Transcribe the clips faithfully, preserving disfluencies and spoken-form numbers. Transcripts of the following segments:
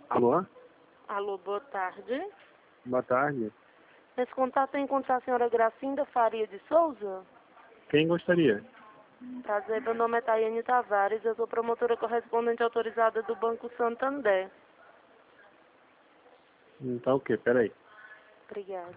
Alô? Alô, boa tarde. Boa tarde. Esse contato é encontrar a senhora Gracinda Faria de Souza? Quem gostaria? Prazer, meu nome é Tayane Tavares, eu sou promotora correspondente autorizada do Banco Santander. Então o quê? Peraí. Obrigada.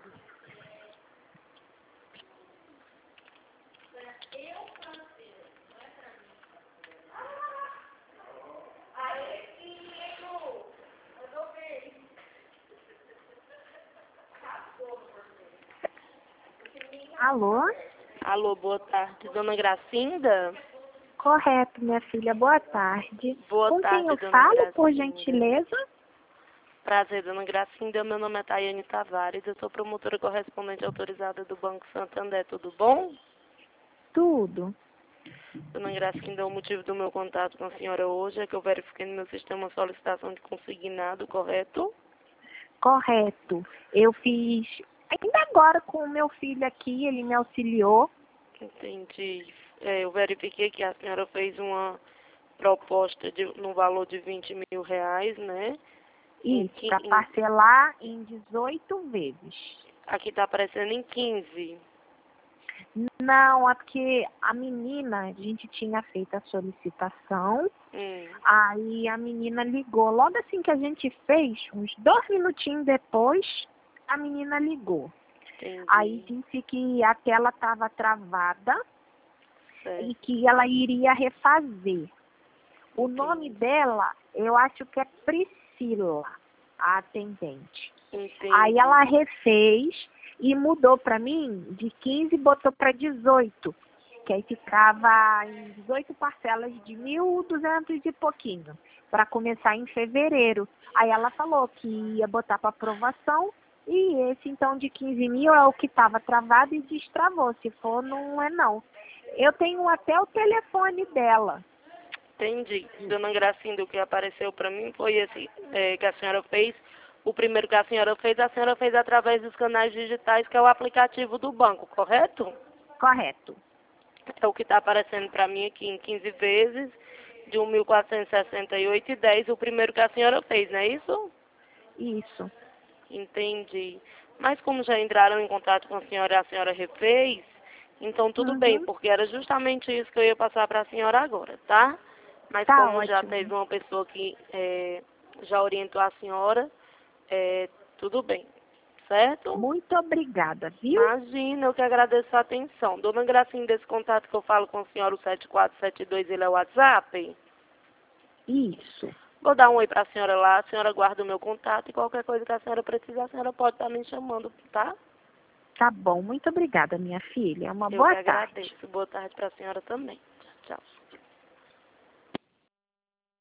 Alô? Alô, boa tarde, dona Gracinda? Correto, minha filha. Boa tarde. Boa Com tarde, quem eu dona falo, por Gracinda. gentileza? Prazer, dona Gracinda, meu nome é Tayane Tavares, eu sou promotora correspondente autorizada do Banco Santander, tudo bom? Tudo. Dona Gracinda, o motivo do meu contato com a senhora hoje é que eu verifiquei no meu sistema uma solicitação de consignado, correto? Correto. Eu fiz ainda agora com o meu filho aqui, ele me auxiliou. Entendi. É, eu verifiquei que a senhora fez uma proposta de, no valor de vinte mil reais, né? Em Isso, qui- para em- parcelar em dezoito vezes. aqui está aparecendo em quinze. Não, é porque a menina, a gente tinha feito a solicitação, Hum, aí a menina ligou. Logo assim que a gente fez, uns dois minutinhos depois, a menina ligou. entendi. Aí disse que a tela estava travada Certo. e que ela iria refazer. O Entendi. nome dela, eu acho que é Priscila, a atendente. Entendi. Aí ela refez e mudou para mim de quinze e botou para dezoito. Que aí ficava em dezoito parcelas de mil e duzentos e pouquinho, para começar em fevereiro. Aí ela falou que ia botar para aprovação e esse então de quinze mil é o que estava travado e destravou. Se for, não é não. Eu tenho até o telefone dela. Entendi. Dona Gracinda, o que apareceu para mim foi esse é, que a senhora fez. O primeiro que a senhora fez, a senhora fez através dos canais digitais, que é o aplicativo do banco, correto? Correto. É o que está aparecendo para mim aqui em quinze vezes, de mil quatrocentos e sessenta e oito e dez, o primeiro que a senhora fez, não é isso? Isso. Entendi. Mas como já entraram em contato com a senhora e a senhora refez, então tudo bem, Uhum. porque era justamente isso que eu ia passar para a senhora agora, tá? Mas Tá como já ótimo. teve uma pessoa que é, já orientou a senhora, é, tudo bem, certo? Muito obrigada, viu? Imagina, eu que agradeço a atenção. Dona Gracinha, desse contato que eu falo com a senhora, o sete quatro sete dois, ele é o WhatsApp? Isso. Vou dar um oi para a senhora lá, a senhora guarda o meu contato e qualquer coisa que a senhora precisar, a senhora pode estar me chamando, tá? Tá bom. Muito obrigada, minha filha. Uma Eu boa que tarde. agradeço. Boa tarde para a senhora também. Tchau, tchau.